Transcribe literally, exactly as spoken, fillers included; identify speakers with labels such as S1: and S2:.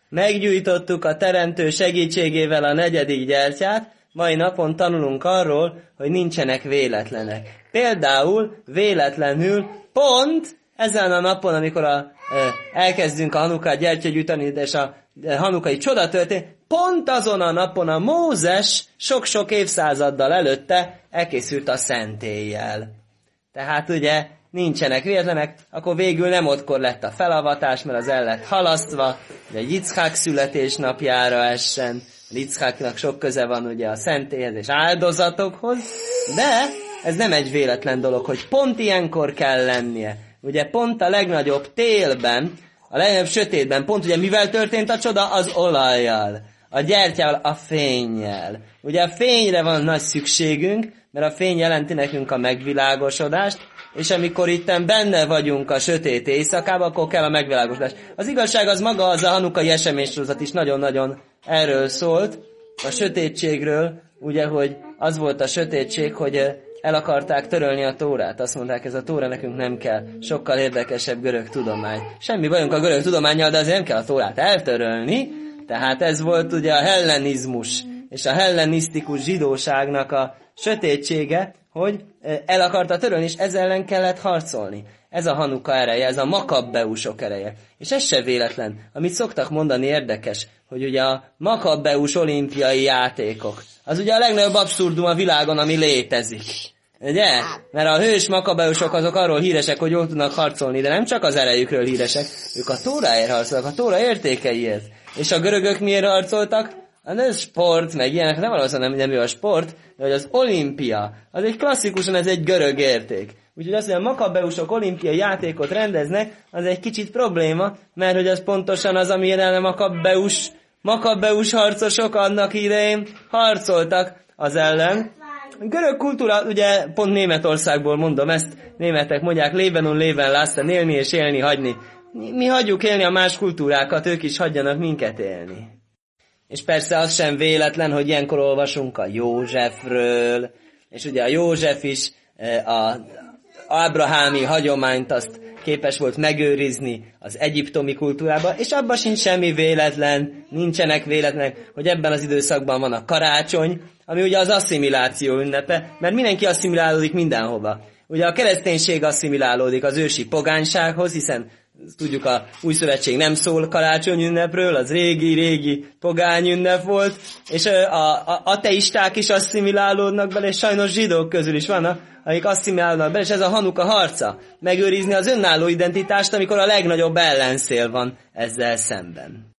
S1: meggyújtottuk a Teremtő segítségével a negyedik gyertyát, mai napon tanulunk arról, hogy nincsenek véletlenek. Például véletlenül pont ezen a napon, amikor a, elkezdünk a Hanukát gyertyagyújtani, és a hanukai csoda történt, pont azon a napon a Mózes sok-sok évszázaddal előtte elkészült a szentéllyel. Tehát ugye nincsenek véletlenek, akkor végül nem ottkor lett a felavatás, mert az el lett halasztva, ugye Yitzhak születésnapjára essen, Yitzhaknak sok köze van ugye a szentélyhez és áldozatokhoz, de ez nem egy véletlen dolog, hogy pont ilyenkor kell lennie. Ugye pont a legnagyobb télben, a legnagyobb sötétben, pont ugye mivel történt a csoda? Az olajjal, a gyertyával, a fénnyel. Ugye a fényre van nagy szükségünk, mert a fény jelenti nekünk a megvilágosodást, és amikor itten benne vagyunk a sötét éjszakában, akkor kell a megvilágosodás. Az igazság az maga, az a hanukai eseménysorozat is nagyon-nagyon erről szólt, a sötétségről, ugye, hogy az volt a sötétség, hogy el akarták törölni a Tórát. Azt mondták, ez a Tóra nekünk nem kell. Sokkal érdekesebb görög tudomány. Semmi bajunk a görög tudománnyal, de azért nem kell a Tórát eltörölni. Tehát ez volt ugye a hellenizmus és a hellenisztikus zsidóságnak a sötétsége, hogy el akarta törölni, és ezzel ellen kellett harcolni. Ez a Hanuka ereje, ez a makabbeusok ereje. És ez se véletlen. Amit szoktak mondani érdekes, hogy ugye a makabbeus olimpiai játékok, az ugye a legnagyobb abszurdum a világon, ami létezik. Ugye? Mert a hős makabbeusok azok arról híresek, hogy jól tudnak harcolni, de nem csak az erejükről híresek, ők a Tóráért harcolnak, a Tóra értékeiért. És a görögök miért harcoltak? Ez sport, meg ilyenek, nem valószínűleg nem, nem jó a sport, de hogy az olimpia, az egy klasszikusan, ez egy görög érték. Úgyhogy azt, hogy a makabbeusok olimpiai játékot rendeznek, az egy kicsit probléma, mert hogy az pontosan az, amire a makabbeus, makabbeus harcosok annak idején harcoltak az ellen. A görög kultúra, ugye pont Németországból mondom ezt, németek mondják, leben und leben lassen, élni és élni hagyni. Mi hagyjuk élni a más kultúrákat, ők is hagyjanak minket élni. És persze az sem véletlen, hogy ilyenkor olvasunk a Józsefről, és ugye a József is a ábrahámi hagyományt azt képes volt megőrizni az egyiptomi kultúrába, és abban sincs semmi véletlen, nincsenek véletlenek, hogy ebben az időszakban van a karácsony, ami ugye az asszimiláció ünnepe, mert mindenki asszimilálódik mindenhova. Ugye a kereszténység asszimilálódik az ősi pogánysághoz, hiszen tudjuk, a új szövetség nem szól karácsony ünnepről, az régi-régi pogány ünnep volt, és a, a ateisták is asszimilálódnak bele, és sajnos zsidók közül is vannak, akik asszimilálódnak bele, és ez a Hanuka harca, megőrizni az önálló identitást, amikor a legnagyobb ellenszél van ezzel szemben.